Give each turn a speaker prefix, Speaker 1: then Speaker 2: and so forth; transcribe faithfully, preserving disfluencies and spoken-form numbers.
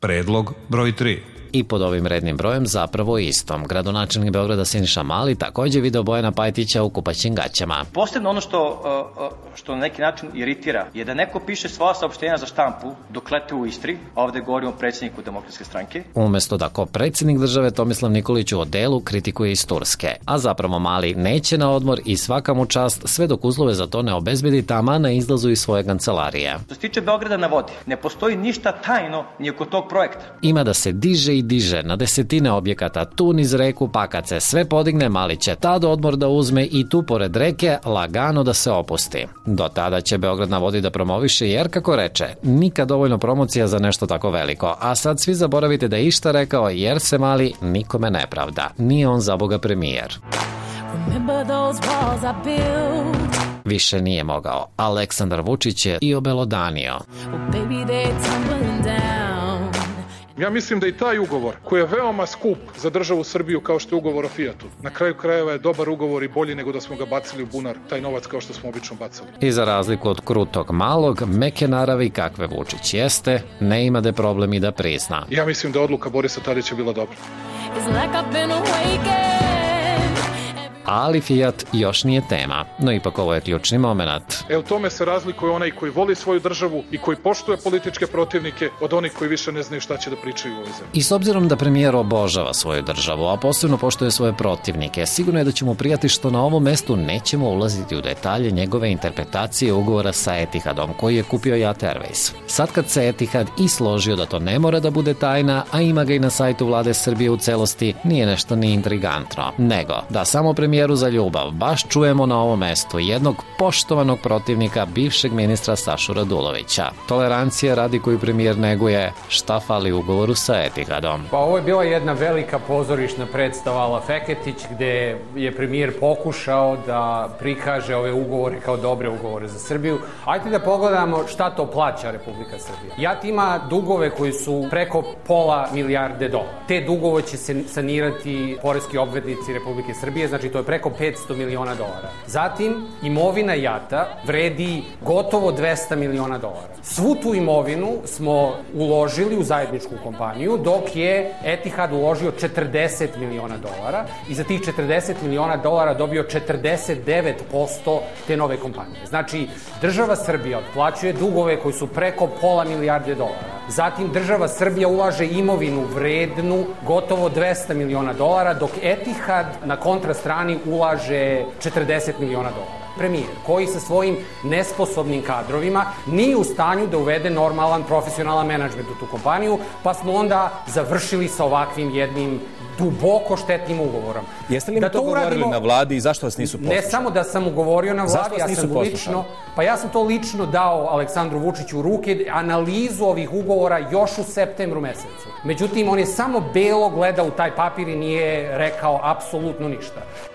Speaker 1: Predlog broj tri.
Speaker 2: I pod ovim rednim brojem zapravo istom. Gradonačelnik Beograda Siniša Mali takođe video Bojana Pajtića u kupaćim gaćama.
Speaker 3: Posebno ono što, što na neki način iritira je da neko piše svoja saopštenja za štampu dok lete u Istri, a ovde govorimo o predsjedniku Demokratske stranke.
Speaker 2: Umesto da ko predsjednik države Tomislav Nikolić u odelu kritikuje iz Turske, a zapravo Mali neće na odmor i svaka mu čast sve dok uslove za to ne obezbedi taman na izlazu iz svoje kancelarije.
Speaker 3: Što se tiče Beograda na vodi, ne postoji ništa tajno ni oko tog projekta.
Speaker 2: Ima da se diže i diže na desetine objekata tu niz reku, pa kad se sve podigne, Mali će tad odmor da uzme i tu pored reke lagano da se opusti. Do tada će Beograd na vodi da promoviše jer, kako reče, nikad dovoljno promocija za nešto tako veliko, a sad svi zaboravite da je išta rekao jer se Mali nikome ne pravda. Nije on za Boga premijer. Više nije mogao. Aleksandar Vučić je i obelodanio.
Speaker 4: Ja mislim da i taj ugovor, koji je veoma skup za državu Srbiju kao što je ugovor o Fijatu, na kraju krajeva je dobar ugovor i bolji nego da smo ga bacili u bunar, taj novac kao što smo obično bacali.
Speaker 2: I za razliku od krutog malog, meke naravi kakve Vučić jeste, ne ima da problem i da prizna.
Speaker 4: Ja mislim da je odluka Borisa Tadića bila dobra.
Speaker 2: Ali Fijat još nije tema, no ipak ovo je ključni moment.
Speaker 4: E u tome se razlikuje onaj koji voli svoju državu i koji poštuje političke protivnike od onih koji više ne znaju šta će da pričaju u ovoj zemlji.
Speaker 2: I s obzirom da premijer obožava svoju državu, a posebno poštuje svoje protivnike, sigurno je da će mu prijati što na ovom mestu nećemo ulaziti u detalje njegove interpretacije ugovora sa Etihadom koji je kupio Jat Airways. Sad kad se Etihad i složio da to ne mora da bude tajna, a ima ga i na sajtu vlade Srbije u celosti, nije nešto ni intrigantno, nego da samo premijer za ljubav baš čujemo na ovom mestu jednog poštovanog protivnika bivšeg ministra Sašu Radulovića. Tolerancija radi koju premijer neguje, šta fali ugovoru sa Etihadom.
Speaker 5: Pa ovo je bila jedna velika pozorišna predstava Ala Feketić gde je premijer pokušao da prikaže ove ugovore kao dobre ugovore za Srbiju. Ajde da pogledamo šta to plaća Republika Srbija. Jat ima dugove koji su preko pola milijarde dolara. Te dugove će se sanirati poreski obveznici Republike Srbije, znači to je preko petsto miliona dolara. Zatim, imovina Jata vredi gotovo dvesta miliona dolara. Svu tu imovinu smo uložili u zajedničku kompaniju, dok je Etihad uložio četrdeset miliona dolara i za tih četrdeset miliona dolara dobio četrdeset devet posto te nove kompanije. Znači, država Srbija otplaćuje dugove koji su preko pola milijarde dolara. Zatim, država Srbija ulaže imovinu vrednu gotovo dvesta miliona dolara, dok Etihad na kontrastrani ulaže četrdeset miliona dolara. Premijer, koji sa svojim nesposobnim kadrovima nije u stanju da uvede normalan profesionalan menadžment u tu kompaniju, pa smo onda završili sa ovakvim jednim duboko štetnim ugovorom.
Speaker 6: Jeste li mi da to govorili uradimo, na vladi i zašto vas nisu poslušali?
Speaker 5: Ne samo da sam ugovorio na vladi, ja sam lično, pa ja sam to lično dao Aleksandru Vučiću u ruke, analizu ovih ugovora još u septembru mesecu. Međutim, on je samo belo gledao u taj papir i nije rekao apsolutno ništa.